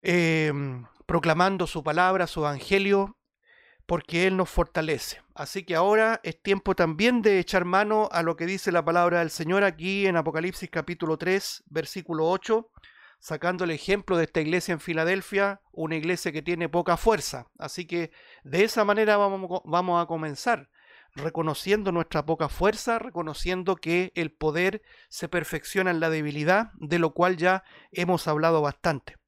proclamando su palabra, su evangelio, porque Él nos fortalece. Así que ahora es tiempo también de echar mano a lo que dice la palabra del Señor aquí en Apocalipsis capítulo 3, versículo 8, sacando el ejemplo de esta iglesia en Filadelfia, una iglesia que tiene poca fuerza. Así que de esa manera vamos a comenzar, reconociendo nuestra poca fuerza, reconociendo que el poder se perfecciona en la debilidad, de lo cual ya hemos hablado bastante.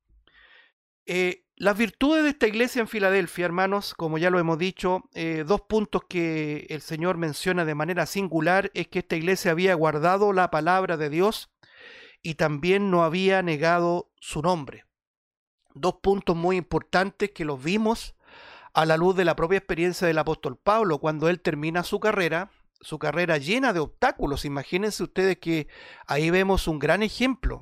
Las virtudes de esta iglesia en Filadelfia, hermanos, como ya lo hemos dicho, dos puntos que el Señor menciona de manera singular es que esta iglesia había guardado la palabra de Dios y también no había negado su nombre. Dos puntos muy importantes que los vimos a la luz de la propia experiencia del apóstol Pablo cuando él termina su carrera llena de obstáculos. Imagínense ustedes que ahí vemos un gran ejemplo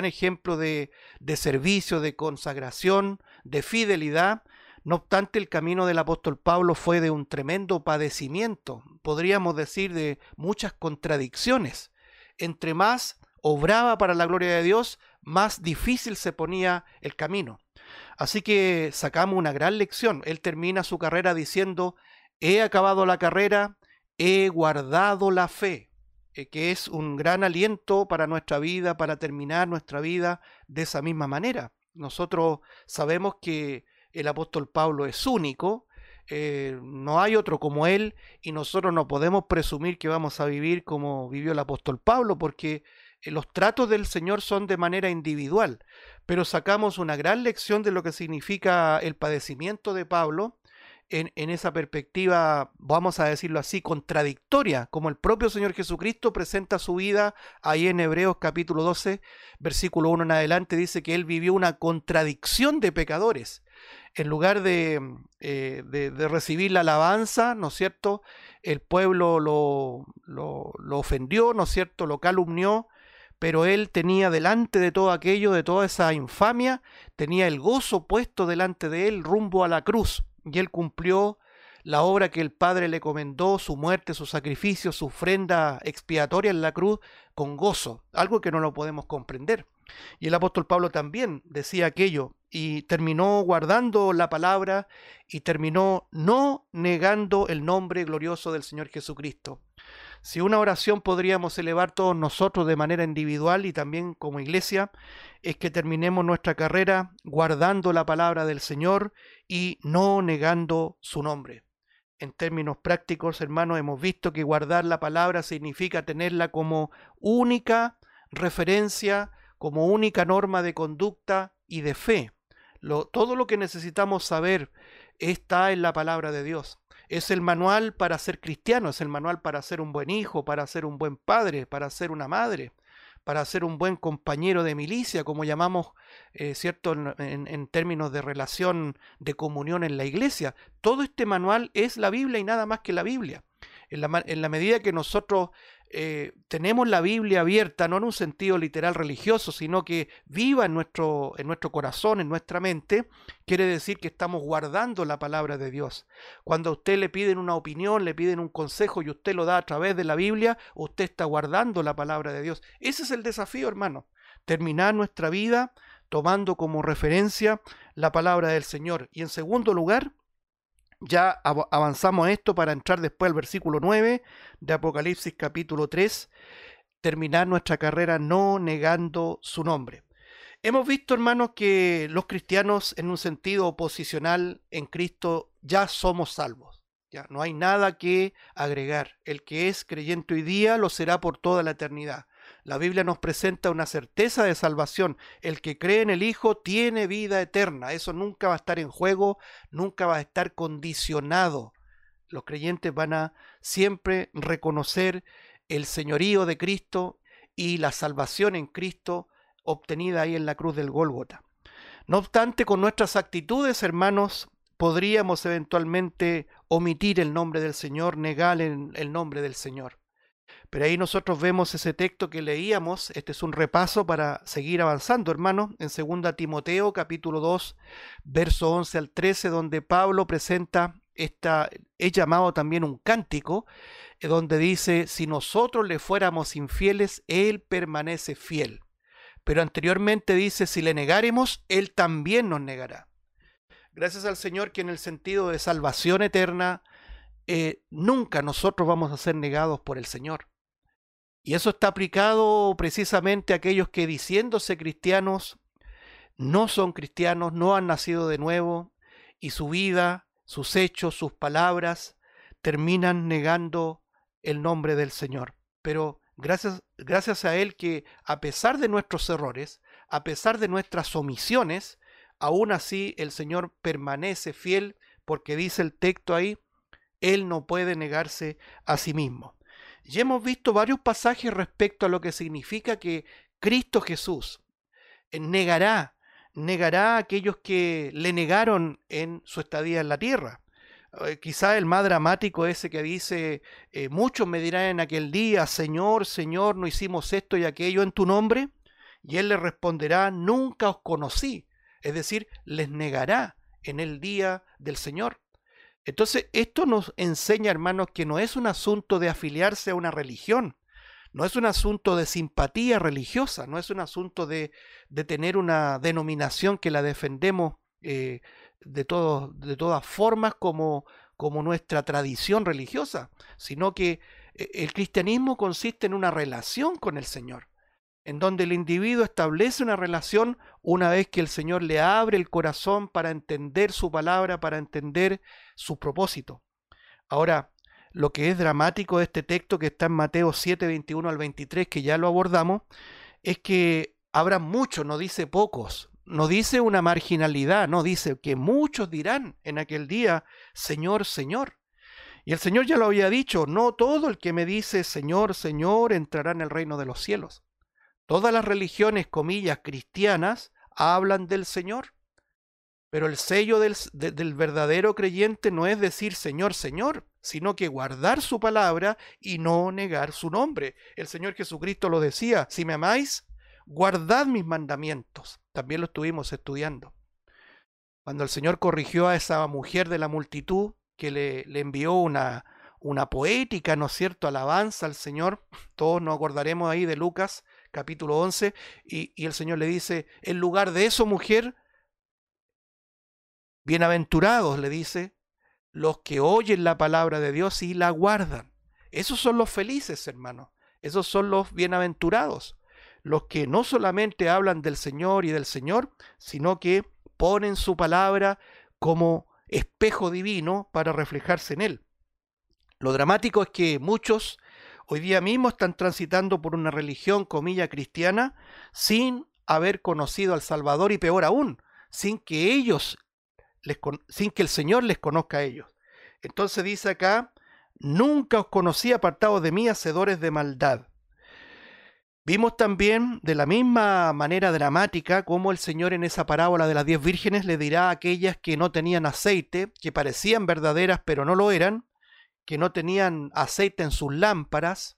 de servicio, de consagración, de fidelidad. No obstante, el camino del apóstol Pablo fue de un tremendo padecimiento, podríamos decir de muchas contradicciones. Entre más obraba para la gloria de Dios, más difícil se ponía el camino. Así que sacamos una gran lección. Él termina su carrera diciendo: he acabado la carrera, he guardado la fe, que es un gran aliento para nuestra vida, para terminar nuestra vida de esa misma manera. Nosotros sabemos que el apóstol Pablo es único, no hay otro como él, y nosotros no podemos presumir que vamos a vivir como vivió el apóstol Pablo, porque los tratos del Señor son de manera individual, pero sacamos una gran lección de lo que significa el padecimiento de Pablo en esa perspectiva, vamos a decirlo así, contradictoria, como el propio Señor Jesucristo presenta su vida ahí en Hebreos capítulo 12, versículo 1 en adelante, dice que Él vivió una contradicción de pecadores. En lugar de recibir la alabanza, ¿no es cierto?, el pueblo lo ofendió, ¿no es cierto?, lo calumnió, pero él tenía delante de todo aquello, de toda esa infamia, tenía el gozo puesto delante de él rumbo a la cruz, y él cumplió la obra que el Padre le encomendó, su muerte, su sacrificio, su ofrenda expiatoria en la cruz, con gozo, algo que no lo podemos comprender. Y el apóstol Pablo también decía aquello, y terminó guardando la palabra, y terminó no negando el nombre glorioso del Señor Jesucristo. Si una oración podríamos elevar todos nosotros de manera individual y también como iglesia, es que terminemos nuestra carrera guardando la palabra del Señor y no negando su nombre. En términos prácticos, hermanos, hemos visto que guardar la palabra significa tenerla como única referencia, como única norma de conducta y de fe. Todo lo que necesitamos saber está en la palabra de Dios. Es el manual para ser cristiano, es el manual para ser un buen hijo, para ser un buen padre, para ser una madre, para ser un buen compañero de milicia, como llamamos, ¿cierto?, en términos de relación de comunión en la iglesia. Todo este manual es la Biblia y nada más que la Biblia. En la medida que nosotros tenemos la Biblia abierta, no en un sentido literal religioso, sino que viva en nuestro corazón, en nuestra mente, quiere decir que estamos guardando la palabra de Dios. Cuando a usted le piden una opinión, le piden un consejo y usted lo da a través de la Biblia, usted está guardando la palabra de Dios. Ese es el desafío, hermano. Terminar nuestra vida tomando como referencia la palabra del Señor. Y en segundo lugar, ya avanzamos esto para entrar después al versículo 9 de Apocalipsis capítulo 3, terminar nuestra carrera no negando su nombre. Hemos visto, hermanos, que los cristianos en un sentido posicional en Cristo ya somos salvos. Ya no hay nada que agregar. El que es creyente hoy día lo será por toda la eternidad. La Biblia nos presenta una certeza de salvación. El que cree en el Hijo tiene vida eterna. Eso nunca va a estar en juego, nunca va a estar condicionado. Los creyentes van a siempre reconocer el señorío de Cristo y la salvación en Cristo obtenida ahí en la cruz del Gólgota. No obstante, con nuestras actitudes, hermanos, podríamos eventualmente omitir el nombre del Señor, negar el nombre del Señor. Pero ahí nosotros vemos ese texto que leíamos, este es un repaso para seguir avanzando, hermanos, en 2 Timoteo capítulo 2, verso 11 al 13, donde Pablo presenta es llamado también un cántico, donde dice: si nosotros le fuéramos infieles, Él permanece fiel, Pero anteriormente dice, si le negáremos, Él también nos negará. Gracias al Señor que en el sentido de salvación eterna, nunca nosotros vamos a ser negados por el Señor. Y eso está aplicado precisamente a aquellos que diciéndose cristianos, no son cristianos, no han nacido de nuevo, y su vida, sus hechos, sus palabras, terminan negando el nombre del Señor. Pero gracias a Él que a pesar de nuestros errores, a pesar de nuestras omisiones, aún así el Señor permanece fiel, porque dice el texto ahí, Él no puede negarse a sí mismo. Ya hemos visto varios pasajes respecto a lo que significa que Cristo Jesús negará a aquellos que le negaron en su estadía en la tierra. Quizá el más dramático ese que dice, muchos me dirán en aquel día, Señor, Señor, no hicimos esto y aquello en tu nombre, y Él les responderá, nunca os conocí, es decir, les negará en el día del Señor. Entonces, esto nos enseña, hermanos, que no es un asunto de afiliarse a una religión, no es un asunto de simpatía religiosa, no es un asunto de tener una denominación que la defendemos de todas formas como nuestra tradición religiosa, sino que el cristianismo consiste en una relación con el Señor, en donde el individuo establece una relación una vez que el Señor le abre el corazón para entender su palabra, para entender su propósito. Ahora, lo que es dramático de este texto que está en Mateo 7, 21 al 23, que ya lo abordamos, es que habrá muchos, no dice pocos, no dice una marginalidad, no dice que muchos dirán en aquel día, Señor, Señor. Y el Señor ya lo había dicho, no todo el que me dice Señor, Señor entrará en el reino de los cielos. Todas las religiones, comillas, cristianas, hablan del Señor. Pero el sello del verdadero creyente no es decir Señor, Señor, sino que guardar su palabra y no negar su nombre. El Señor Jesucristo lo decía, si me amáis, guardad mis mandamientos. También lo estuvimos estudiando. Cuando el Señor corrigió a esa mujer de la multitud, que le envió una poética, ¿no es cierto?, alabanza al Señor, todos nos acordaremos ahí de Lucas, capítulo 11, y el Señor le dice, en lugar de eso, mujer, bienaventurados, le dice, los que oyen la palabra de Dios y la guardan. Esos son los felices, hermanos. Esos son los bienaventurados. Los que no solamente hablan del Señor y del Señor, sino que ponen su palabra como espejo divino para reflejarse en Él. Lo dramático es que muchos hoy día mismo están transitando por una religión, comilla, cristiana, sin haber conocido al Salvador y peor aún, sin que el Señor les conozca a ellos. Entonces dice acá, nunca os conocí apartados de mí, hacedores de maldad. Vimos también de la misma manera dramática cómo el Señor en esa parábola de las 10 vírgenes le dirá a aquellas que no tenían aceite, que parecían verdaderas pero no lo eran, que no tenían aceite en sus lámparas,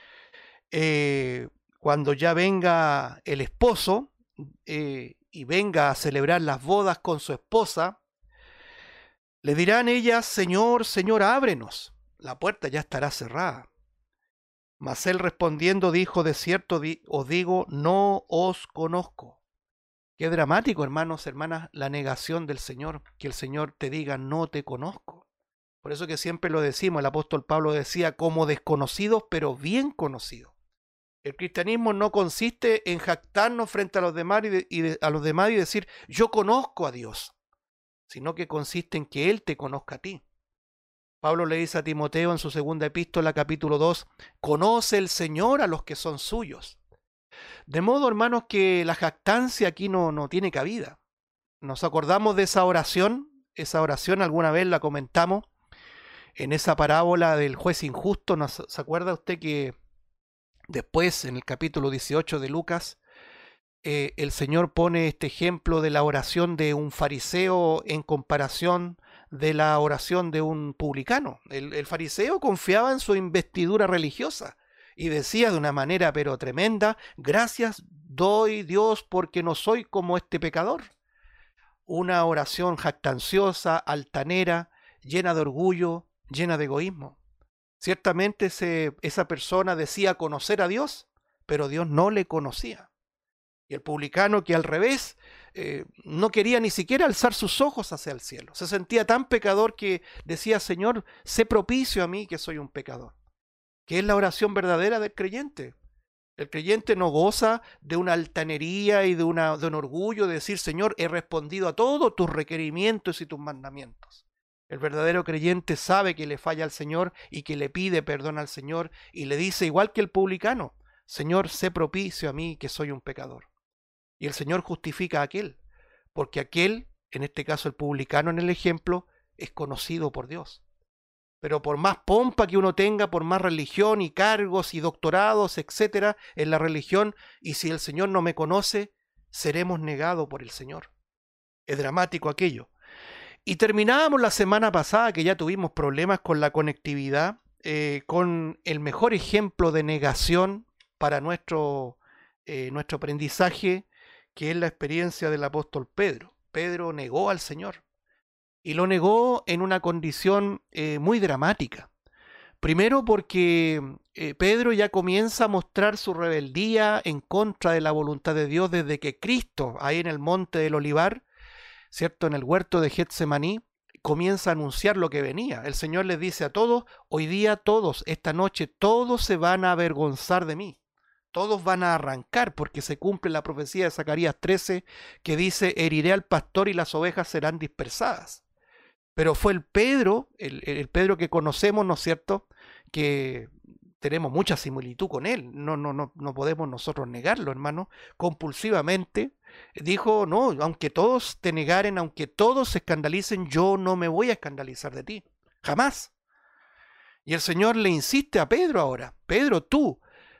cuando ya venga el esposo y venga a celebrar las bodas con su esposa, le dirán ellas, Señor, Señor, ábrenos, la puerta ya estará cerrada. Mas él respondiendo dijo, de cierto os digo, no os conozco. Qué dramático, hermanos, hermanas, la negación del Señor, que el Señor te diga, no te conozco. Por eso que siempre lo decimos, el apóstol Pablo decía, como desconocidos, pero bien conocidos. El cristianismo no consiste en jactarnos frente a los demás y decir, yo conozco a Dios, sino que consiste en que Él te conozca a ti. Pablo le dice a Timoteo en su segunda epístola, capítulo 2, conoce el Señor a los que son suyos. De modo, hermanos, que la jactancia aquí no tiene cabida. Nos acordamos de esa oración alguna vez la comentamos, en esa parábola del juez injusto. ¿Se acuerda usted que después, en el capítulo 18 de Lucas, el Señor pone este ejemplo de la oración de un fariseo en comparación de la oración de un publicano? El fariseo confiaba en su investidura religiosa y decía de una manera pero tremenda, gracias doy Dios porque no soy como este pecador. Una oración jactanciosa, altanera, llena de orgullo, llena de egoísmo. Ciertamente esa persona decía conocer a Dios, pero Dios no le conocía. Y el publicano, que al revés, no quería ni siquiera alzar sus ojos hacia el cielo. Se sentía tan pecador que decía: Señor, sé propicio a mí que soy un pecador. Que es la oración verdadera del creyente. El creyente no goza de una altanería y de un orgullo de decir: Señor, he respondido a todos tus requerimientos y tus mandamientos. El verdadero creyente sabe que le falla al Señor y que le pide perdón al Señor y le dice, igual que el publicano: Señor, sé propicio a mí que soy un pecador. Y el Señor justifica a aquel, porque aquel, en este caso el publicano en el ejemplo, es conocido por Dios. Pero por más pompa que uno tenga, por más religión y cargos y doctorados, etcétera, en la religión, y si el Señor no me conoce, seremos negados por el Señor. Es dramático aquello. Y terminábamos la semana pasada, que ya tuvimos problemas con la conectividad, con el mejor ejemplo de negación para nuestro aprendizaje, que es la experiencia del apóstol Pedro. Pedro negó al Señor. Y lo negó en una condición muy dramática. Primero porque Pedro ya comienza a mostrar su rebeldía en contra de la voluntad de Dios desde que Cristo, ahí en el monte del Olivar, ¿cierto?, en el huerto de Getsemaní, comienza a anunciar lo que venía. El Señor les dice a todos: hoy día todos, esta noche, todos se van a avergonzar de mí. Todos van a arrancar, porque se cumple la profecía de Zacarías 13 que dice: heriré al pastor y las ovejas serán dispersadas. Pero fue el Pedro, el Pedro que conocemos, ¿no es cierto?, que tenemos mucha similitud con él, no podemos nosotros negarlo, hermano, compulsivamente dijo: no, aunque todos te negaren, aunque todos se escandalicen, yo no me voy a escandalizar de ti, jamás. Y el Señor le insiste a Pedro ahora: Pedro, tú,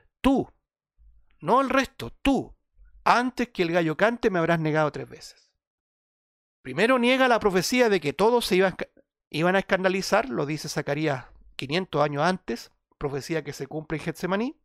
no el resto, tú, antes que el gallo cante me habrás negado 3 veces. Primero niega la profecía de que todos se iban a escandalizar, lo dice Zacarías 500 años antes, profecía que se cumple en Getsemaní.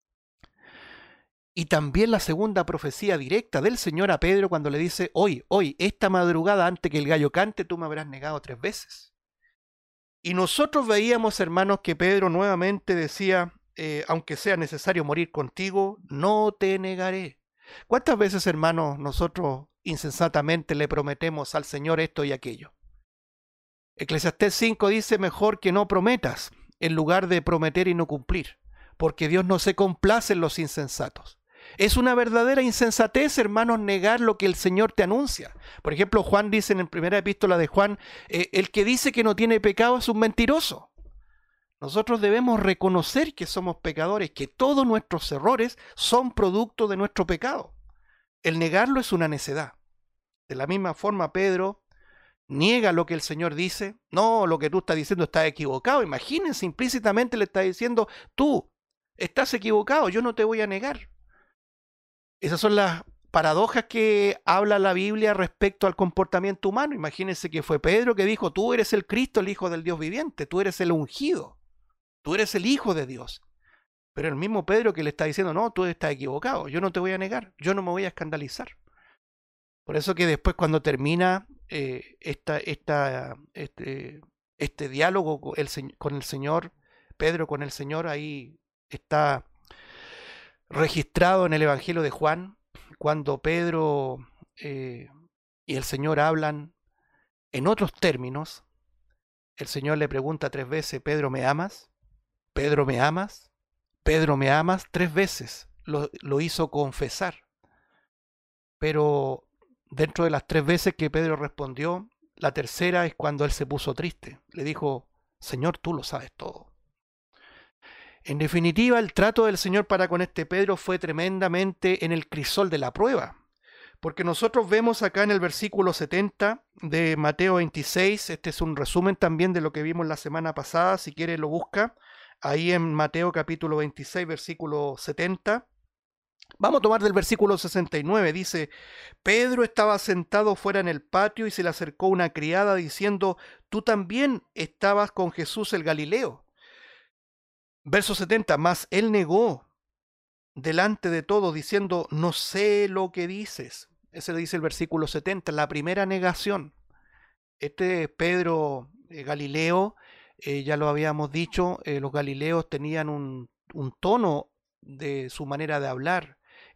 Y también la segunda profecía directa del Señor a Pedro cuando le dice: hoy, esta madrugada, antes que el gallo cante, tú me habrás negado 3 veces. Y nosotros veíamos, hermanos, que Pedro nuevamente decía: aunque sea necesario morir contigo, no te negaré. ¿Cuántas veces, hermanos, nosotros insensatamente le prometemos al Señor esto y aquello? Eclesiastés 5 dice: mejor que no prometas, en lugar de prometer y no cumplir, porque Dios no se complace en los insensatos. Es una verdadera insensatez, hermanos, negar lo que el Señor te anuncia. Por ejemplo, Juan dice en la primera epístola de Juan: el que dice que no tiene pecado es un mentiroso. Nosotros debemos reconocer que somos pecadores, que todos nuestros errores son producto de nuestro pecado. El negarlo es una necedad. De la misma forma, Pedro niega lo que el Señor dice. No, lo que tú estás diciendo está equivocado. Imagínense, implícitamente le está diciendo: tú estás equivocado, yo no te voy a negar. Esas son las paradojas que habla la Biblia respecto al comportamiento humano. Imagínense que fue Pedro que dijo: tú eres el Cristo, el Hijo del Dios viviente, tú eres el ungido, tú eres el Hijo de Dios. Pero el mismo Pedro que le está diciendo: no, tú estás equivocado, yo no te voy a negar, yo no me voy a escandalizar. Por eso que después, cuando termina este diálogo con el Señor, Pedro con el Señor, ahí está registrado en el Evangelio de Juan, cuando Pedro y el Señor hablan en otros términos. El Señor le pregunta 3 veces: Pedro, ¿me amas? Pedro, ¿me amas? Pedro, ¿me amas? 3 veces lo hizo confesar. Pero dentro de las 3 veces que Pedro respondió, la tercera es cuando él se puso triste. Le dijo: Señor, tú lo sabes todo. En definitiva, el trato del Señor para con este Pedro fue tremendamente en el crisol de la prueba. Porque nosotros vemos acá en el versículo 70 de Mateo 26, este es un resumen también de lo que vimos la semana pasada, si quiere lo busca, ahí en Mateo capítulo 26, versículo 70. Vamos a tomar del versículo 69, dice: Pedro estaba sentado fuera en el patio y se le acercó una criada diciendo: tú también estabas con Jesús el Galileo. Verso 70, mas él negó delante de todos diciendo: no sé lo que dices. Ese le dice el versículo 70, la primera negación. Este Pedro Galileo, ya lo habíamos dicho, los galileos tenían un tono de su manera de hablar.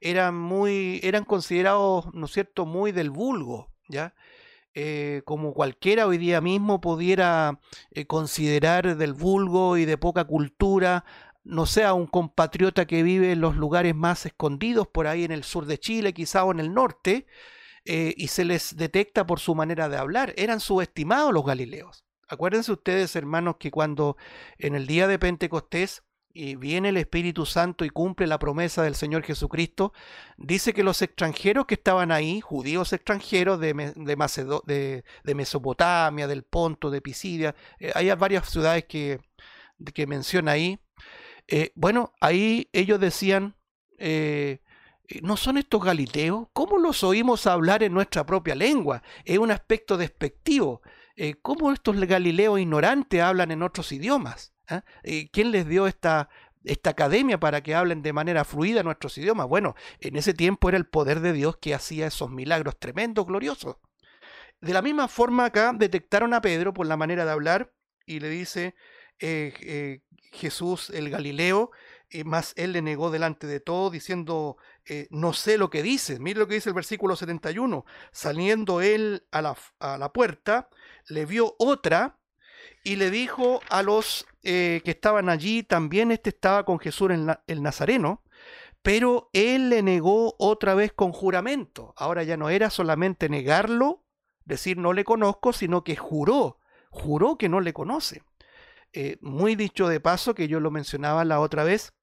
eran considerados, ¿no es cierto?, muy del vulgo, ¿ya? Como cualquiera hoy día mismo pudiera considerar del vulgo y de poca cultura, no sea un compatriota que vive en los lugares más escondidos, por ahí en el sur de Chile, quizá o en el norte, y se les detecta por su manera de hablar. Eran subestimados los galileos. Acuérdense ustedes, hermanos, que cuando en el día de Pentecostés y viene el Espíritu Santo y cumple la promesa del Señor Jesucristo, dice que los extranjeros que estaban ahí, judíos extranjeros de Mesopotamia, del Ponto, de Pisidia, hay varias ciudades que menciona ahí. Bueno, ahí ellos decían, ¿no son estos galileos? ¿Cómo los oímos hablar en nuestra propia lengua? Es un aspecto despectivo. ¿Cómo estos galileos ignorantes hablan en otros idiomas? ¿Ah? ¿Quién les dio esta academia para que hablen de manera fluida nuestros idiomas? Bueno, en ese tiempo era el poder de Dios que hacía esos milagros tremendos, gloriosos. De la misma forma acá detectaron a Pedro por la manera de hablar y le dice Jesús el Galileo, más él le negó delante de todo diciendo, no sé lo que dices. Mire lo que dice el versículo 71. Saliendo él a la puerta, le vio otra y le dijo a los que estaban allí, también estaba con Jesús el Nazareno, pero él le negó otra vez con juramento. Ahora ya no era solamente negarlo, decir no le conozco, sino que juró que no le conoce. Muy dicho de paso, que yo lo mencionaba la otra vez,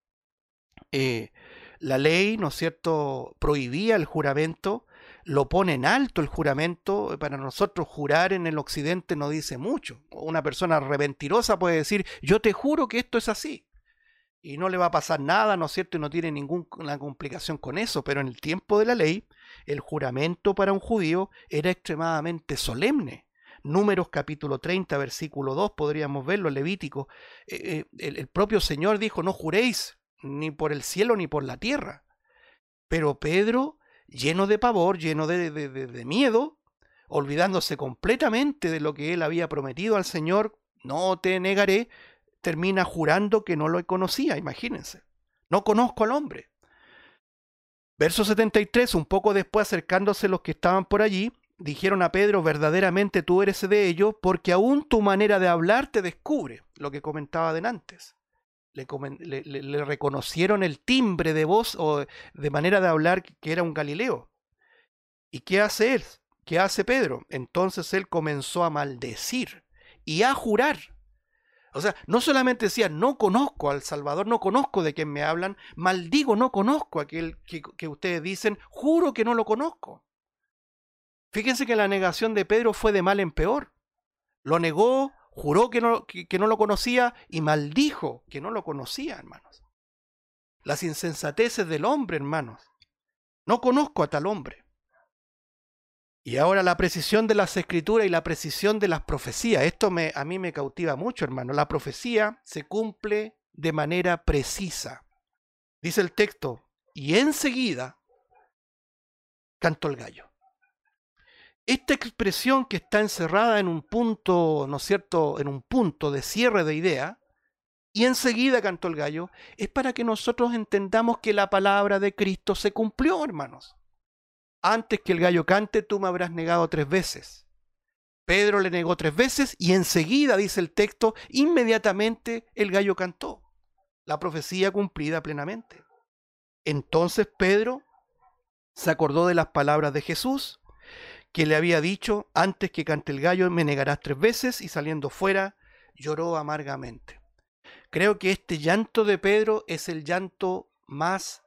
la ley, ¿no es cierto?, prohibía el juramento, lo pone en alto el juramento. Para nosotros jurar en el occidente no dice mucho. Una persona mentirosa puede decir, yo te juro que esto es así, y no le va a pasar nada, ¿no es cierto?, y no tiene ninguna complicación con eso, pero en el tiempo de la ley, el juramento para un judío era extremadamente solemne. Números capítulo 30, versículo 2, podríamos verlo, Levítico. El propio Señor dijo, no juréis ni por el cielo ni por la tierra. Pero Pedro, lleno de pavor, lleno de miedo, olvidándose completamente de lo que él había prometido al Señor, no te negaré, termina jurando que no lo conocía, imagínense. No conozco al hombre. Verso 73, un poco después, acercándose los que estaban por allí, dijeron a Pedro, verdaderamente tú eres de ellos, porque aún tu manera de hablar te descubre, lo que comentaba antes. Le reconocieron el timbre de voz o de manera de hablar que era un Galileo. ¿Y qué hace él? ¿Qué hace Pedro? Entonces él comenzó a maldecir y a jurar. O sea, no solamente decía, no conozco al Salvador, no conozco de quién me hablan, maldigo, no conozco a aquel que ustedes dicen, juro que no lo conozco. Fíjense que la negación de Pedro fue de mal en peor. Lo negó, juró que no lo conocía y maldijo que no lo conocía, hermanos. Las insensateces del hombre, hermanos. No conozco a tal hombre. Y ahora la precisión de las escrituras y la precisión de las profecías. Esto a mí me cautiva mucho, hermano. La profecía se cumple de manera precisa. Dice el texto, y enseguida cantó el gallo. Esta expresión que está encerrada en un punto, ¿no es cierto?, en un punto de cierre de idea, y enseguida cantó el gallo, es para que nosotros entendamos que la palabra de Cristo se cumplió, hermanos. Antes que el gallo cante, tú me habrás negado 3 veces. Pedro le negó 3 veces y enseguida, dice el texto, inmediatamente el gallo cantó. La profecía cumplida plenamente. Entonces Pedro se acordó de las palabras de Jesús, que le había dicho, antes que cante el gallo me negarás 3 veces, y saliendo fuera lloró amargamente. Creo que este llanto de Pedro es el llanto más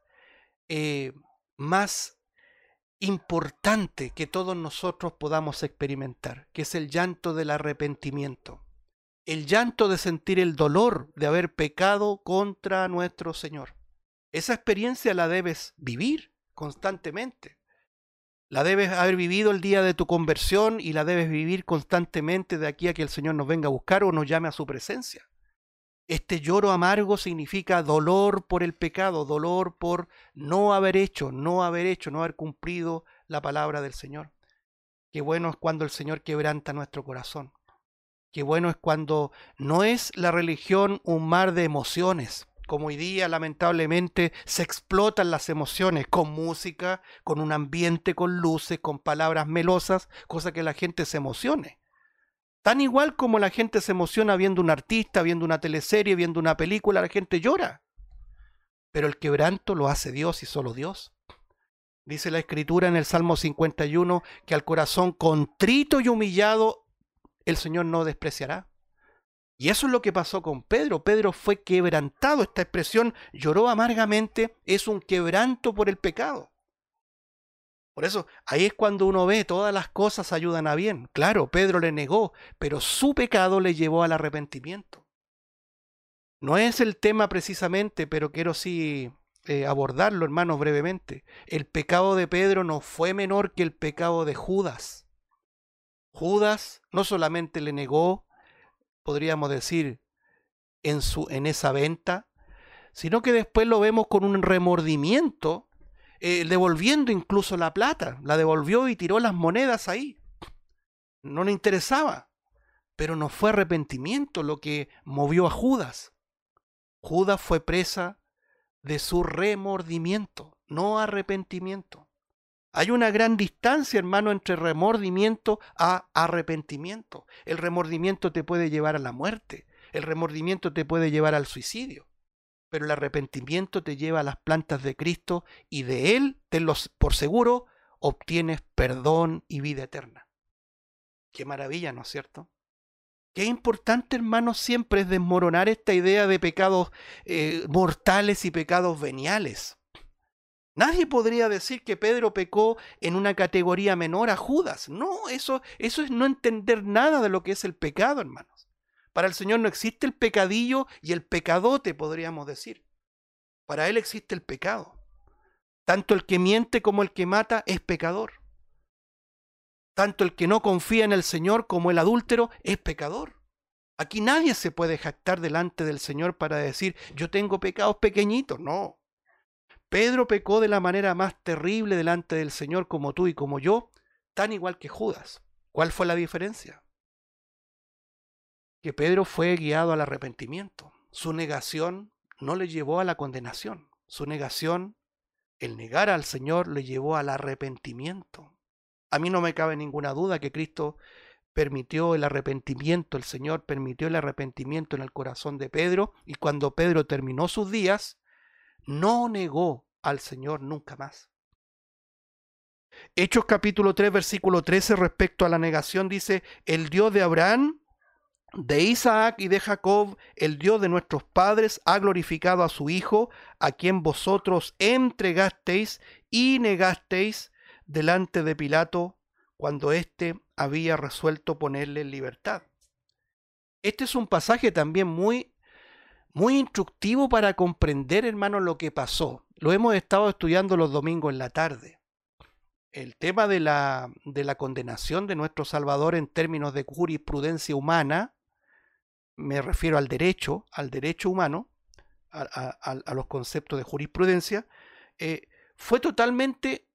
importante que todos nosotros podamos experimentar, que es el llanto del arrepentimiento, el llanto de sentir el dolor de haber pecado contra nuestro Señor. Esa experiencia la debes vivir constantemente. La debes haber vivido el día de tu conversión y la debes vivir constantemente de aquí a que el Señor nos venga a buscar o nos llame a su presencia. Este lloro amargo significa dolor por el pecado, dolor por no haber hecho, no haber cumplido la palabra del Señor. Qué bueno es cuando el Señor quebranta nuestro corazón. Qué bueno es cuando no es la religión un mar de emociones, como hoy día lamentablemente se explotan las emociones con música, con un ambiente, con luces, con palabras melosas, cosa que la gente se emocione. Tan igual como la gente se emociona viendo un artista, viendo una teleserie, viendo una película, la gente llora. Pero el quebranto lo hace Dios y solo Dios. Dice la Escritura en el Salmo 51 que al corazón contrito y humillado el Señor no despreciará. Y eso es lo que pasó con Pedro. Pedro fue quebrantado. Esta expresión lloró amargamente es un quebranto por el pecado. Por eso, ahí es cuando uno ve todas las cosas ayudan a bien. Claro, Pedro le negó, pero su pecado le llevó al arrepentimiento. No es el tema precisamente, pero quiero sí abordarlo, hermanos, brevemente. El pecado de Pedro no fue menor que el pecado de Judas. Judas no solamente le negó, podríamos decir, en esa venta, sino que después lo vemos con un remordimiento, devolviendo incluso la plata, la devolvió y tiró las monedas ahí. No le interesaba, pero no fue arrepentimiento lo que movió a Judas. Judas fue presa de su remordimiento, no arrepentimiento. Hay una gran distancia, hermano, entre remordimiento a arrepentimiento. El remordimiento te puede llevar a la muerte, el remordimiento te puede llevar al suicidio, pero el arrepentimiento te lleva a las plantas de Cristo y de Él, tenlos por seguro, obtienes perdón y vida eterna. Qué maravilla, ¿no es cierto? Qué importante, hermano, siempre es desmoronar esta idea de pecados mortales y pecados veniales. Nadie podría decir que Pedro pecó en una categoría menor a Judas. No, eso es no entender nada de lo que es el pecado, hermanos. Para el Señor no existe el pecadillo y el pecadote, podríamos decir. Para Él existe el pecado. Tanto el que miente como el que mata es pecador. Tanto el que no confía en el Señor como el adúltero es pecador. Aquí nadie se puede jactar delante del Señor para decir, yo tengo pecados pequeñitos. No. Pedro pecó de la manera más terrible delante del Señor como tú y como yo, tan igual que Judas. ¿Cuál fue la diferencia? Que Pedro fue guiado al arrepentimiento. Su negación no le llevó a la condenación. Su negación, el negar al Señor, le llevó al arrepentimiento. A mí no me cabe ninguna duda que Cristo permitió el arrepentimiento, el Señor permitió el arrepentimiento en el corazón de Pedro, y cuando Pedro terminó sus días, no negó al Señor nunca más. Hechos capítulo 3, versículo 13, respecto a la negación, dice, el Dios de Abraham, de Isaac y de Jacob, el Dios de nuestros padres, ha glorificado a su Hijo, a quien vosotros entregasteis y negasteis delante de Pilato, cuando éste había resuelto ponerle en libertad. Este es un pasaje también muy instructivo para comprender, hermano, lo que pasó. Lo hemos estado estudiando los domingos en la tarde. El tema de la condenación de nuestro Salvador en términos de jurisprudencia humana, me refiero al derecho humano, a los conceptos de jurisprudencia, fue totalmente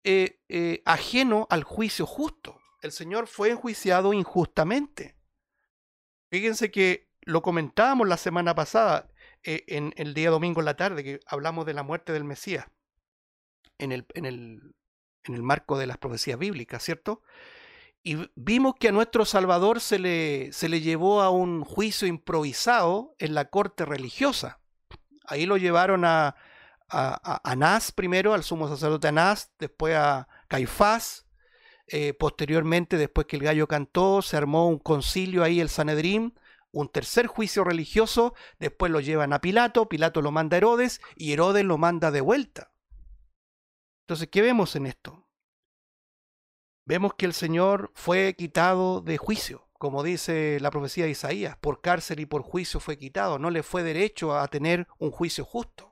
ajeno al juicio justo. El Señor fue enjuiciado injustamente. Fíjense que lo comentábamos la semana pasada, en el día domingo en la tarde, que hablamos de la muerte del Mesías, en el marco de las profecías bíblicas, ¿cierto? Y vimos que a nuestro Salvador se le llevó a un juicio improvisado en la corte religiosa. Ahí lo llevaron a Anás primero, al sumo sacerdote Anás, después a Caifás, posteriormente, después que el gallo cantó, se armó un concilio ahí, el Sanedrín, un tercer juicio religioso, después lo llevan a Pilato, Pilato lo manda a Herodes y Herodes lo manda de vuelta. Entonces, ¿qué vemos en esto? Vemos que el Señor fue quitado de juicio, como dice la profecía de Isaías, por cárcel y por juicio fue quitado, no le fue derecho a tener un juicio justo.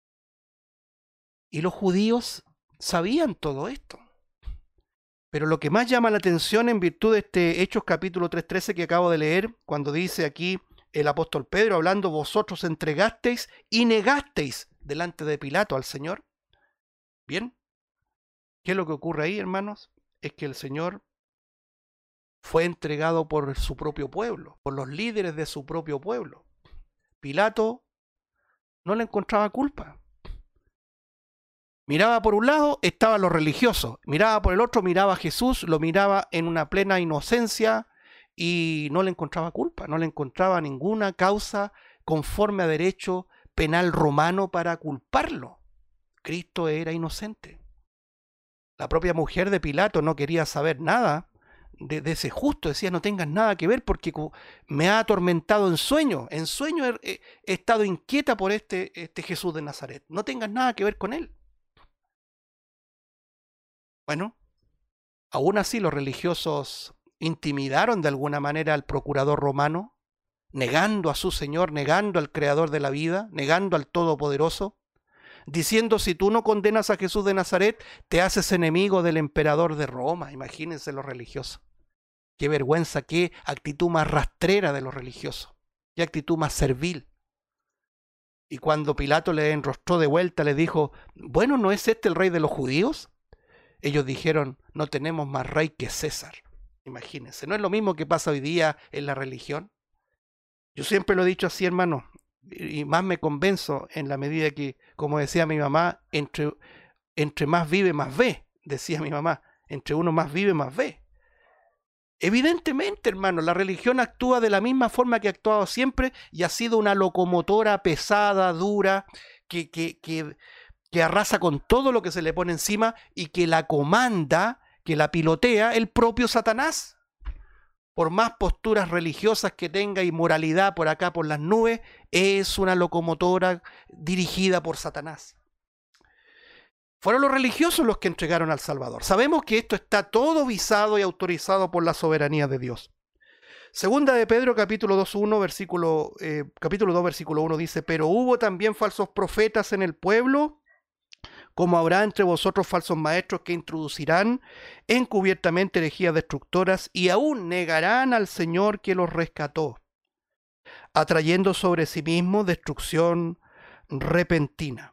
Y los judíos sabían todo esto. Pero lo que más llama la atención en virtud de este Hechos capítulo 3:13 que acabo de leer, cuando dice aquí el apóstol Pedro hablando, vosotros entregasteis y negasteis delante de Pilato al Señor. Bien, ¿qué es lo que ocurre ahí, hermanos? Es que el Señor fue entregado por su propio pueblo, por los líderes de su propio pueblo. Pilato no le encontraba culpa. Miraba por un lado, estaban los religiosos. Miraba por el otro, miraba a Jesús, lo miraba en una plena inocencia y no le encontraba culpa, no le encontraba ninguna causa conforme a derecho penal romano para culparlo. Cristo era inocente. La propia mujer de Pilato no quería saber nada de ese justo, decía no tengas nada que ver porque me ha atormentado en sueño he estado inquieta por este Jesús de Nazaret, no tengas nada que ver con él. Bueno, aún así los religiosos intimidaron de alguna manera al procurador romano, negando a su Señor, negando al Creador de la vida, negando al Todopoderoso, diciendo si tú no condenas a Jesús de Nazaret, te haces enemigo del emperador de Roma. Imagínense los religiosos. Qué vergüenza, qué actitud más rastrera de los religiosos, qué actitud más servil. Y cuando Pilato le enrostró de vuelta, le dijo, bueno, ¿no es este el rey de los judíos? Ellos dijeron, no tenemos más rey que César. Imagínense, ¿no es lo mismo que pasa hoy día en la religión? Yo siempre lo he dicho así, hermano, y más me convenzo en la medida que, como decía mi mamá, entre más vive, más ve, decía mi mamá, entre uno más vive, más ve. Evidentemente, hermano, la religión actúa de la misma forma que ha actuado siempre y ha sido una locomotora pesada, dura, que arrasa con todo lo que se le pone encima y que la comanda, que la pilotea el propio Satanás. Por más posturas religiosas que tenga y moralidad por acá por las nubes, es una locomotora dirigida por Satanás. Fueron los religiosos los que entregaron al Salvador. Sabemos que esto está todo visado y autorizado por la soberanía de Dios. Segunda de Pedro, capítulo 2, capítulo 2, versículo 1 dice, pero hubo también falsos profetas en el pueblo, como habrá entre vosotros falsos maestros que introducirán encubiertamente herejías destructoras y aún negarán al Señor que los rescató, atrayendo sobre sí mismos destrucción repentina.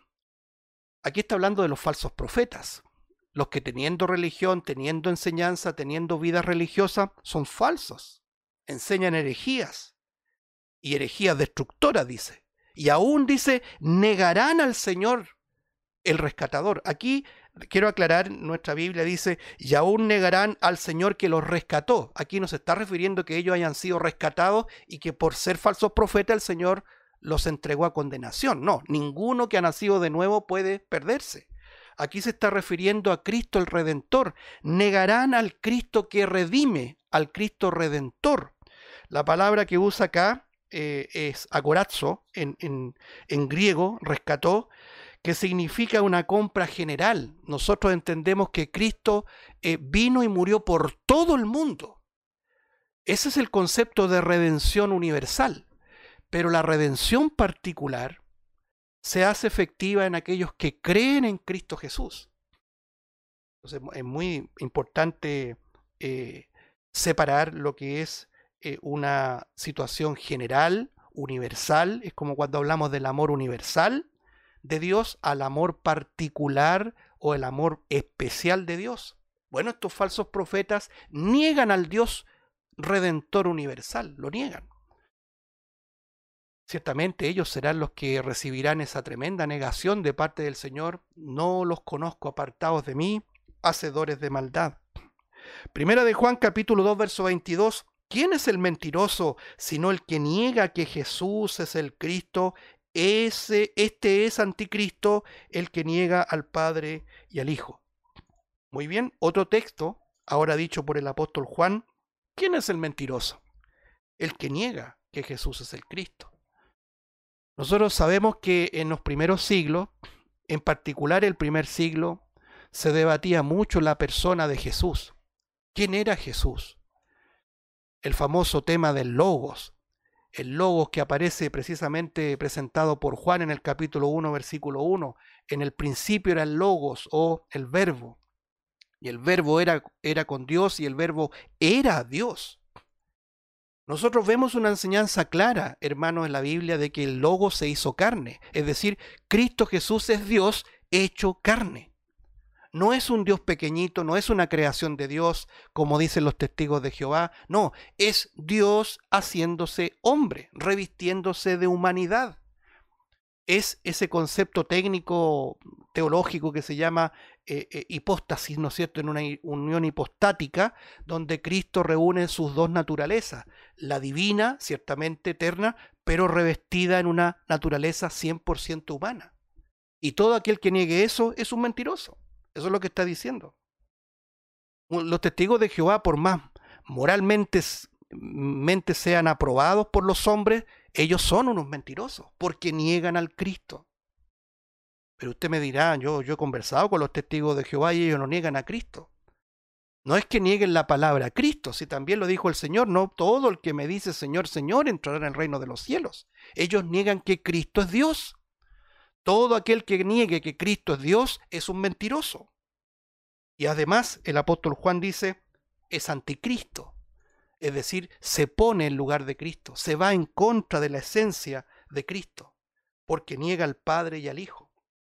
Aquí está hablando de los falsos profetas, los que teniendo religión, teniendo enseñanza, teniendo vida religiosa, son falsos, enseñan herejías y herejías destructoras, dice. Y aún dice, negarán al Señor el rescatador. Aquí quiero aclarar, nuestra Biblia dice, y aún negarán al Señor que los rescató. Aquí no se está refiriendo que ellos hayan sido rescatados y que por ser falsos profetas el Señor los entregó a condenación. No, ninguno que ha nacido de nuevo puede perderse. Aquí se está refiriendo a Cristo el Redentor. Negarán al Cristo que redime, al Cristo Redentor. La palabra que usa acá es agorazo, en griego, rescató, que significa una compra general. Nosotros entendemos que Cristo vino y murió por todo el mundo. Ese es el concepto de redención universal. Pero la redención particular se hace efectiva en aquellos que creen en Cristo Jesús. Entonces es muy importante separar lo que es una situación general, universal. Es como cuando hablamos del amor universal de Dios al amor particular o el amor especial de Dios. Bueno, estos falsos profetas niegan al Dios redentor universal, lo niegan. Ciertamente ellos serán los que recibirán esa tremenda negación de parte del Señor. No los conozco, apartados de mí, hacedores de maldad. Primera de Juan, capítulo 2, verso 22. ¿Quién es el mentiroso sino el que niega que Jesús es el Cristo? Este es anticristo, el que niega al Padre y al Hijo. Muy bien, otro texto, ahora dicho por el apóstol Juan. ¿Quién es el mentiroso? El que niega que Jesús es el Cristo. Nosotros sabemos que en los primeros siglos, en particular el primer siglo, se debatía mucho la persona de Jesús. ¿Quién era Jesús? El famoso tema del Logos. El Logos que aparece precisamente presentado por Juan en el capítulo 1, versículo 1. En el principio era el Logos o el Verbo. Y el Verbo era con Dios y el Verbo era Dios. Nosotros vemos una enseñanza clara, hermanos, en la Biblia de que el Logos se hizo carne. Es decir, Cristo Jesús es Dios hecho carne. No es un Dios pequeñito, no es una creación de Dios, como dicen los testigos de Jehová. No, es Dios haciéndose hombre, revistiéndose de humanidad. es ese concepto técnico teológico que se llama hipóstasis, ¿no es cierto?, en una unión hipostática, donde Cristo reúne sus dos naturalezas, la divina, ciertamente eterna, pero revestida en una naturaleza 100% humana. Y todo aquel que niegue eso es un mentiroso. Eso es lo que está diciendo. Los testigos de Jehová, por más moralmente sean aprobados por los hombres, ellos son unos mentirosos, porque niegan al Cristo. Pero usted me dirá, yo he conversado con los testigos de Jehová y ellos no niegan a Cristo. No es que nieguen la palabra Cristo, si también lo dijo el Señor, no todo el que me dice Señor, Señor entrará en el reino de los cielos. Ellos niegan que Cristo es Dios. Todo aquel que niegue que Cristo es Dios es un mentiroso. Y además el apóstol Juan dice, es anticristo. Es decir, se pone en lugar de Cristo, se va en contra de la esencia de Cristo, porque niega al Padre y al Hijo.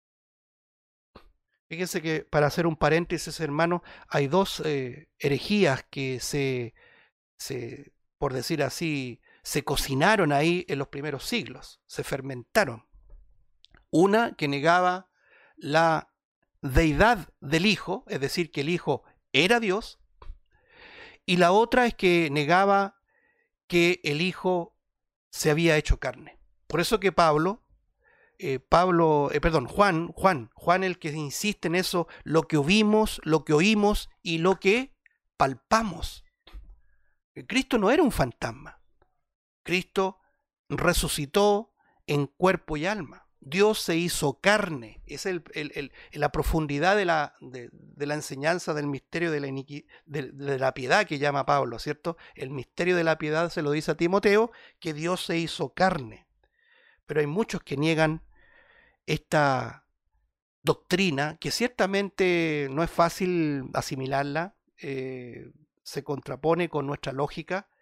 Fíjense que, para hacer un paréntesis, hermanos, hay dos herejías que por decir así, se cocinaron ahí en los primeros siglos, se fermentaron. Una que negaba la deidad del Hijo, es decir, que el Hijo era Dios, y la otra es que negaba que el Hijo se había hecho carne. Por eso que Juan el que insiste en eso, lo que oímos y lo que palpamos. Cristo no era un fantasma. Cristo resucitó en cuerpo y alma. Dios se hizo carne. Es la profundidad de la enseñanza del misterio de la piedad que llama Pablo, ¿cierto? El misterio de la piedad se lo dice a Timoteo, que Dios se hizo carne. Pero hay muchos que niegan esta doctrina, que ciertamente no es fácil asimilarla, se contrapone con nuestra lógica,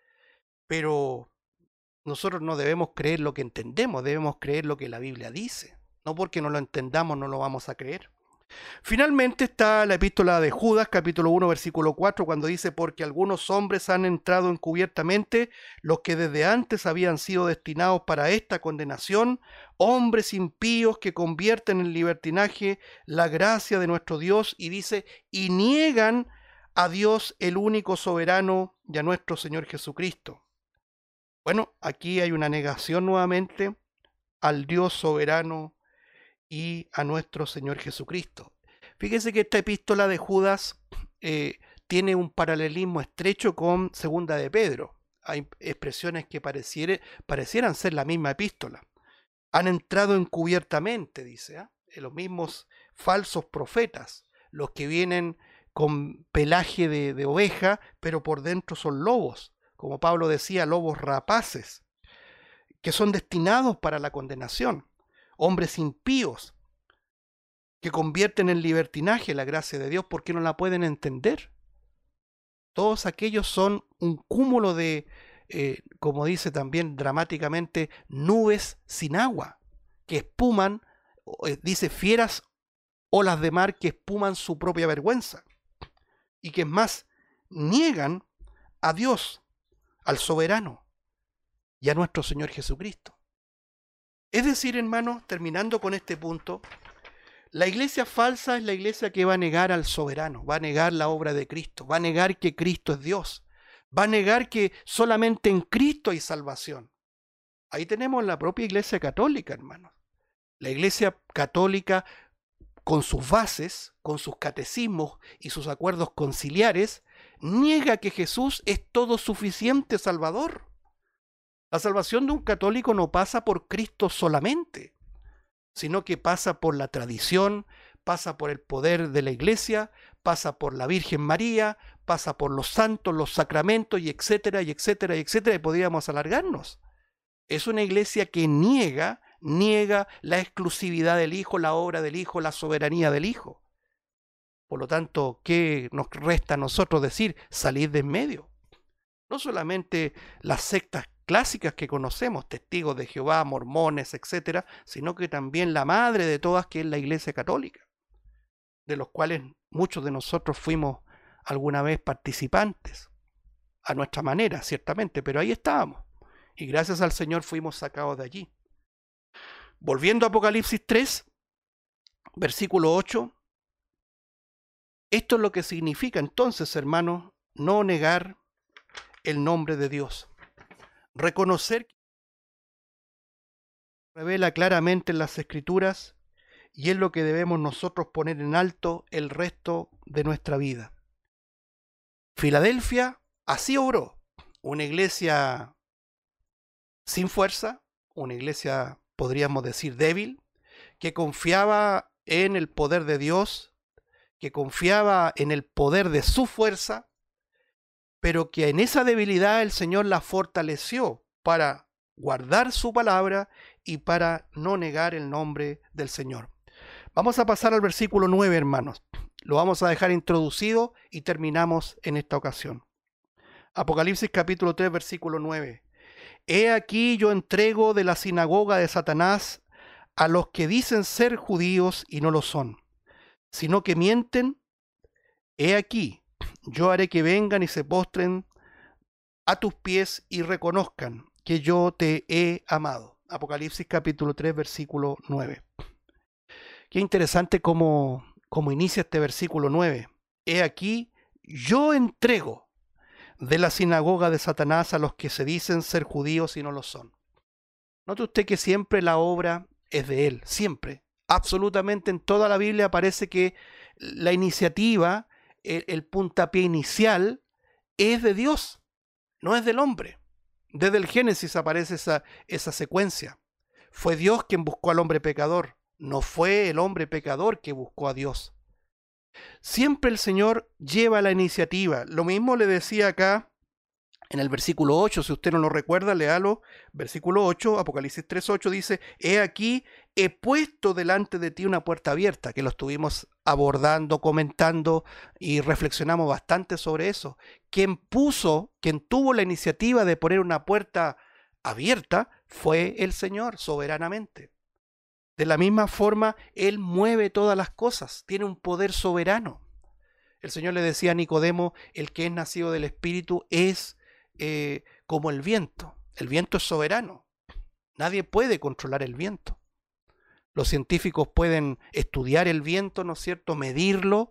pero nosotros no debemos creer lo que entendemos, debemos creer lo que la Biblia dice. No porque no lo entendamos no lo vamos a creer. Finalmente está la epístola de Judas, capítulo 1, versículo 4, cuando dice, porque algunos hombres han entrado encubiertamente, los que desde antes habían sido destinados para esta condenación, hombres impíos que convierten en libertinaje la gracia de nuestro Dios, y dice, y niegan a Dios el único soberano y a nuestro Señor Jesucristo. Bueno, aquí hay una negación nuevamente al Dios soberano y a nuestro Señor Jesucristo. Fíjense que esta epístola de Judas tiene un paralelismo estrecho con Segunda de Pedro. Hay expresiones que parecieran ser la misma epístola. Han entrado encubiertamente, dice, los mismos falsos profetas, los que vienen con pelaje de oveja, pero por dentro son lobos. Como Pablo decía, lobos rapaces, que son destinados para la condenación, hombres impíos, que convierten en libertinaje la gracia de Dios porque no la pueden entender. Todos aquellos son un cúmulo de, como dice también dramáticamente, nubes sin agua, que espuman, dice, fieras olas de mar que espuman su propia vergüenza, y que es más, niegan a Dios, al soberano y a nuestro Señor Jesucristo. Es decir, hermanos, terminando con este punto, la iglesia falsa es la iglesia que va a negar al soberano, va a negar la obra de Cristo, va a negar que Cristo es Dios, va a negar que solamente en Cristo hay salvación. Ahí tenemos la propia iglesia católica, hermanos. La iglesia católica, con sus bases, con sus catecismos y sus acuerdos conciliares, niega que Jesús es todo suficiente Salvador. La salvación de un católico no pasa por Cristo solamente, sino que pasa por la tradición, pasa por el poder de la iglesia, pasa por la Virgen María, pasa por los santos, los sacramentos, y etcétera, y etcétera, y etcétera, y podríamos alargarnos. Es una iglesia que niega la exclusividad del Hijo, la obra del Hijo, la soberanía del Hijo. Por lo tanto, ¿qué nos resta a nosotros decir? Salir de en medio. No solamente las sectas clásicas que conocemos, testigos de Jehová, mormones, etcétera, sino que también la madre de todas, que es la Iglesia Católica, de los cuales muchos de nosotros fuimos alguna vez participantes, a nuestra manera, ciertamente, pero ahí estábamos, y gracias al Señor fuimos sacados de allí. Volviendo a Apocalipsis 3, versículo 8, esto es lo que significa entonces, hermanos, no negar el nombre de Dios. Reconocer que revela claramente en las Escrituras y es lo que debemos nosotros poner en alto el resto de nuestra vida. Filadelfia así obró, una iglesia sin fuerza, una iglesia, podríamos decir, débil, que confiaba en el poder de Dios, que confiaba en el poder de su fuerza, pero que en esa debilidad el Señor la fortaleció para guardar su palabra y para no negar el nombre del Señor. Vamos a pasar al versículo 9, hermanos. Lo vamos a dejar introducido y terminamos en esta ocasión. Apocalipsis capítulo 3, versículo 9. He aquí yo entrego de la sinagoga de Satanás a los que dicen ser judíos y no lo son, sino que mienten. He aquí, yo haré que vengan y se postren a tus pies y reconozcan que yo te he amado. Apocalipsis capítulo 3, versículo 9. Qué interesante cómo inicia este versículo 9. He aquí, yo entrego de la sinagoga de Satanás a los que se dicen ser judíos y no lo son. Note usted que siempre la obra es de él, siempre. Absolutamente en toda la Biblia aparece que la iniciativa, el puntapié inicial, es de Dios, no es del hombre. Desde el Génesis aparece esa secuencia. Fue Dios quien buscó al hombre pecador, no fue el hombre pecador que buscó a Dios. Siempre el Señor lleva la iniciativa. Lo mismo le decía acá en el versículo 8, si usted no lo recuerda, léalo. Versículo 8, Apocalipsis 3:8 dice, he aquí, he puesto delante de ti una puerta abierta, que lo estuvimos abordando, comentando y reflexionamos bastante sobre eso. Quien tuvo la iniciativa de poner una puerta abierta fue el Señor, soberanamente. De la misma forma, Él mueve todas las cosas, tiene un poder soberano. El Señor le decía a Nicodemo, el que es nacido del Espíritu es como el viento. El viento es soberano. Nadie puede controlar el viento. Los científicos pueden estudiar el viento, ¿no es cierto?, medirlo,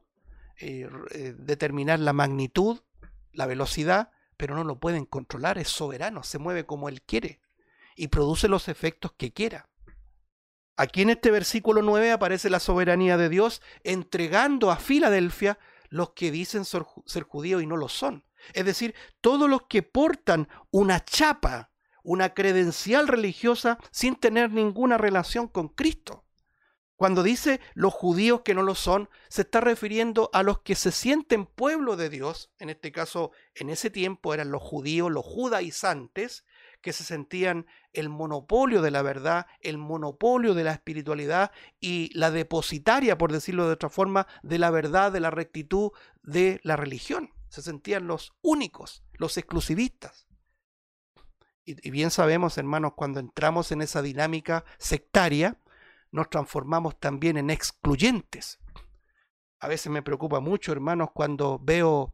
determinar la magnitud, la velocidad, pero no lo pueden controlar, es soberano, se mueve como Él quiere y produce los efectos que quiera. Aquí en este versículo 9 aparece la soberanía de Dios entregando a Filadelfia los que dicen ser judíos y no lo son. Es decir, todos los que portan una chapa, una credencial religiosa sin tener ninguna relación con Cristo. Cuando dice los judíos que no lo son, se está refiriendo a los que se sienten pueblo de Dios. En este caso, en ese tiempo eran los judíos, los judaizantes, que se sentían el monopolio de la verdad, el monopolio de la espiritualidad y la depositaria, por decirlo de otra forma, de la verdad, de la rectitud de la religión. Se sentían los únicos, los exclusivistas. Y bien sabemos, hermanos, cuando entramos en esa dinámica sectaria, nos transformamos también en excluyentes. A veces me preocupa mucho, hermanos, cuando veo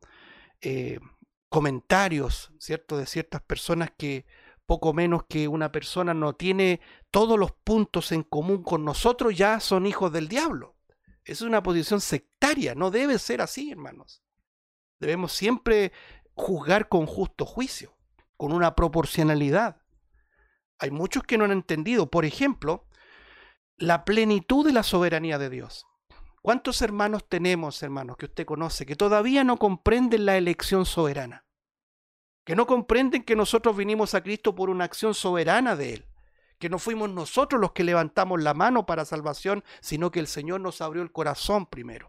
comentarios, ¿cierto?, de ciertas personas que poco menos que una persona no tiene todos los puntos en común con nosotros, ya son hijos del diablo. Es una posición sectaria, no debe ser así, hermanos. Debemos siempre juzgar con justo juicio, con una proporcionalidad. Hay muchos que no han entendido, por ejemplo, la plenitud de la soberanía de Dios. ¿Cuántos hermanos tenemos, hermanos, que usted conoce, que todavía no comprenden la elección soberana? Que no comprenden que nosotros vinimos a Cristo por una acción soberana de Él, que no fuimos nosotros los que levantamos la mano para salvación, sino que el Señor nos abrió el corazón primero.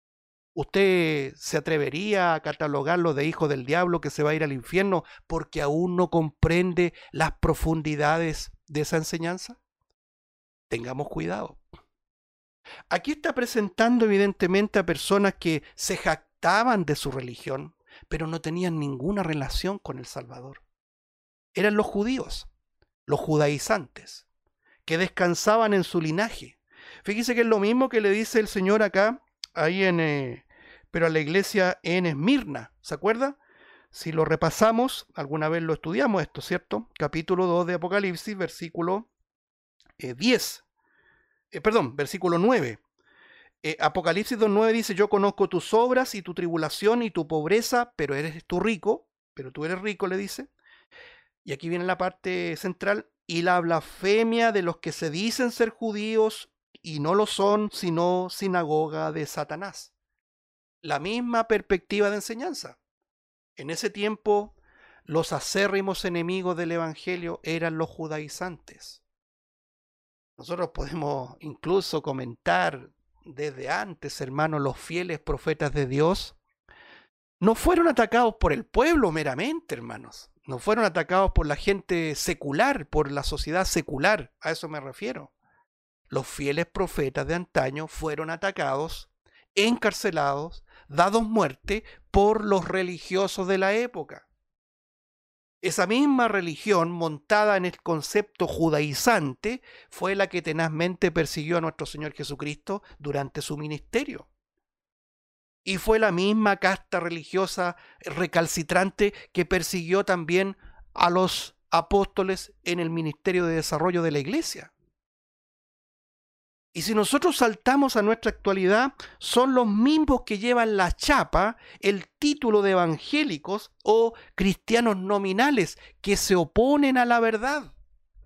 ¿Usted se atrevería a catalogarlo de hijo del diablo que se va a ir al infierno porque aún no comprende las profundidades de esa enseñanza? Tengamos cuidado. Aquí está presentando evidentemente a personas que se jactaban de su religión, pero no tenían ninguna relación con el Salvador. Eran los judíos, los judaizantes, que descansaban en su linaje. Fíjese que es lo mismo que le dice el Señor acá, pero a la iglesia en Esmirna, ¿se acuerda? Si lo repasamos, alguna vez lo estudiamos esto, ¿cierto? Capítulo 2 de Apocalipsis, versículo 10. versículo 9. Apocalipsis 2:9 dice: yo conozco tus obras y tu tribulación y tu pobreza, pero tú eres rico, le dice. Y aquí viene la parte central: y la blasfemia de los que se dicen ser judíos y no lo son, sino sinagoga de Satanás. La misma perspectiva de enseñanza. En ese tiempo, los acérrimos enemigos del evangelio eran los judaizantes. Nosotros podemos incluso comentar desde antes, hermanos, los fieles profetas de Dios no fueron atacados por el pueblo meramente, hermanos. No fueron atacados por la gente secular, por la sociedad secular. A eso me refiero. Los fieles profetas de antaño fueron atacados, encarcelados, dados muerte por los religiosos de la época. Esa misma religión, montada en el concepto judaizante, fue la que tenazmente persiguió a nuestro Señor Jesucristo durante su ministerio. Y fue la misma casta religiosa recalcitrante que persiguió también a los apóstoles en el ministerio de desarrollo de la iglesia. Y si nosotros saltamos a nuestra actualidad, son los mismos que llevan la chapa, el título de evangélicos o cristianos nominales que se oponen a la verdad.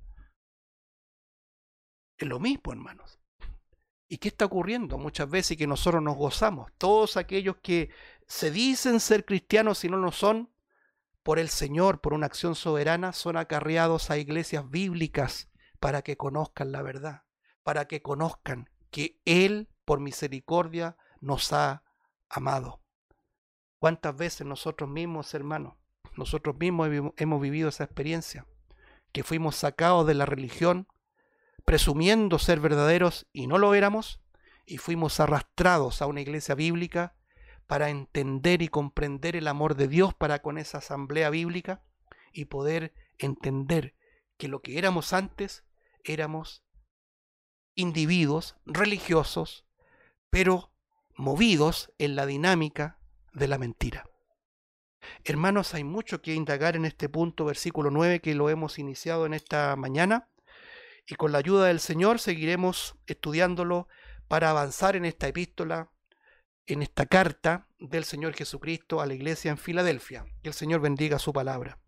Es lo mismo, hermanos. ¿Y qué está ocurriendo? Muchas veces que nosotros nos gozamos. Todos aquellos que se dicen ser cristianos y no lo son, por el Señor, por una acción soberana, son acarreados a iglesias bíblicas para que conozcan la verdad, para que conozcan que Él, por misericordia, nos ha amado. ¿Cuántas veces nosotros mismos, hermanos, nosotros mismos hemos vivido esa experiencia? Que fuimos sacados de la religión, presumiendo ser verdaderos y no lo éramos, y fuimos arrastrados a una iglesia bíblica para entender y comprender el amor de Dios para con esa asamblea bíblica y poder entender que lo que éramos antes éramos individuos religiosos, pero movidos en la dinámica de la mentira. Hermanos, hay mucho que indagar en este punto, versículo 9, que lo hemos iniciado en esta mañana, y con la ayuda del Señor seguiremos estudiándolo para avanzar en esta epístola, en esta carta del Señor Jesucristo a la iglesia en Filadelfia. Que el Señor bendiga su palabra.